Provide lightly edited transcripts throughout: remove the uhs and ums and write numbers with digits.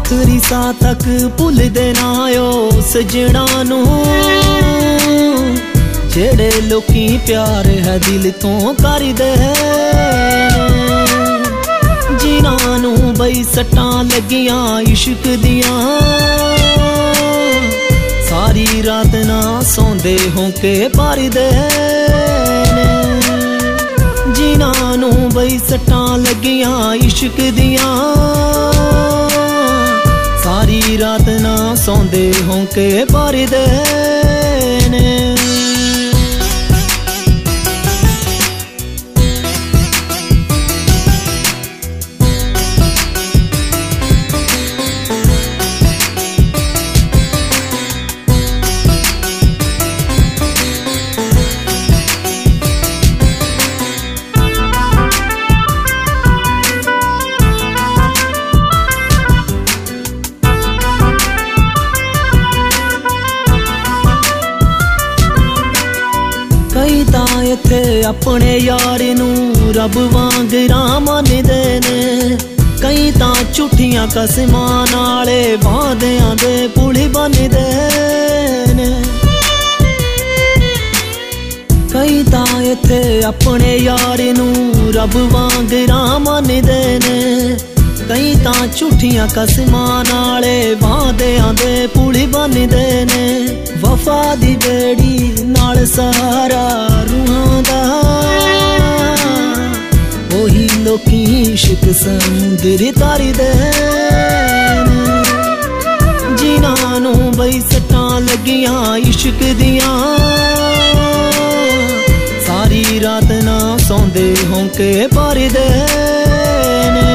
आखिरी सा तक भुलदे ना ओ सजना नू जेड़े लोकी प्यार है दिल तो करदे जिन्हां नू बई सट्टां लगियां इश्क दियां सारी रात ना सौंदे होंके भरदे जिन्हां नू बई सट्टां लगियां इश्क दियां सारी रात ना सौंदे होंके भरदे ने। कई तां इत्थे अपने यार नू रब वांगरा मनदे ने कई तां झूठियां कसमां नाले वादियां दे पुल बनदे ने कई तां इत्थे अपने यार नू रब वांगरा मनदे ने कई तां झूठियां कसमां नाले वादियां दे पुल बनदे ने वफा दी बेड़ी नाल सारा रूहां दा ओही लोकी इश्क समुंदर तरदे जिन्हां नू बई सट्टां लगियां इश्क दियां सारी रात ना सौंदे होंके भरदे ने।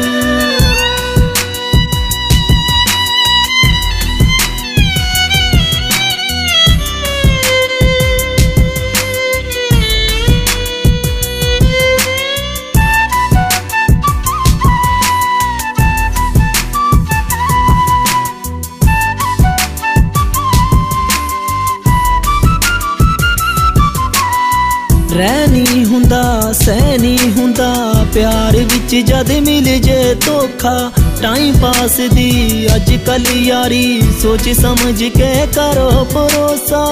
रह नहीं हुंदा सह नहीं हुंदा प्यार विच जद मिल जे धोखा टाइम पास दी अजकल यारी सोच समझ के करो भरोसा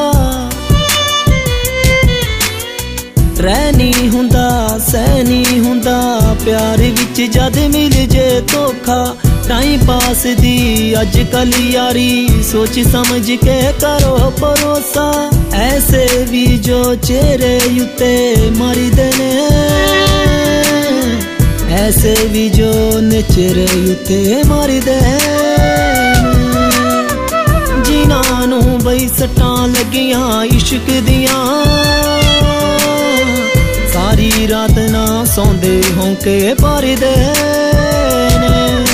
रह नहीं हुंदा सह नहीं हुंदा प्यार विच जद मिल जे धोखा टाइम पास दी अजकल यारी सोच समझ के करो भरोसा ऐसे भी जो चेहरे उत्ते मरदे ने ऐसे भी जो चेहरे उत्ते मरदे जिन्हां नू बई सट्टां लगियां इश्क दियां सारी रात ना सौंदे होंके भरदे ने।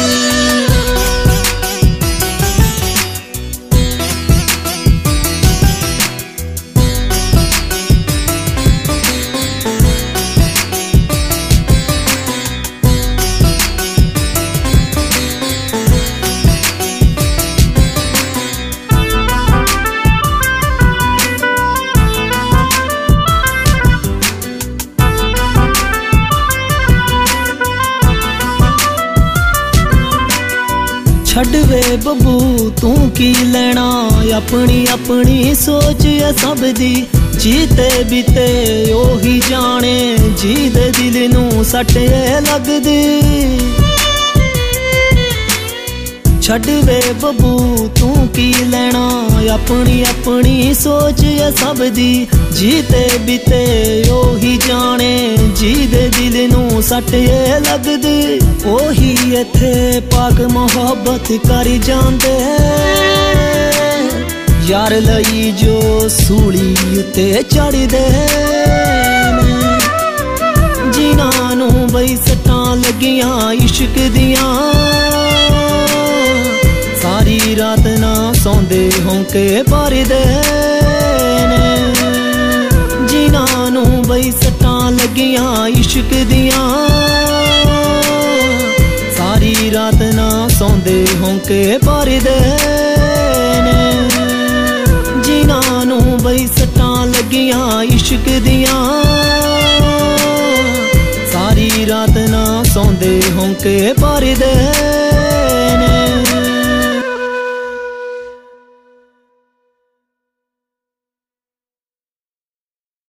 छड़ वे बब्बू तू की लेना अपनी अपनी सोच है सब दी जीते बीते ओही जाने जी दे दिल नू सट लगदी छड़ वे बब्बू तू की लेना अपनी अपनी सोच है सब दी जीते बीते ओही जाने जी दे दिल नू सट लगदी ओही इत्थे पाक मोहब्बत कर जांदे यार लई जो सूली उत्ते चढ़दे जिन्हां नू बई सट्टां लगियां इश्क दियां सारी रात ना सौंदे होंके भरदे जिन्हां नू बई सट्टां लगियां इश्क दियां सारी रात ना सौंदे होंके भरदे जिन्हां नू बई सट्टां लगियां इश्क दियां सारी रात ना सौंदे होंके भरदे।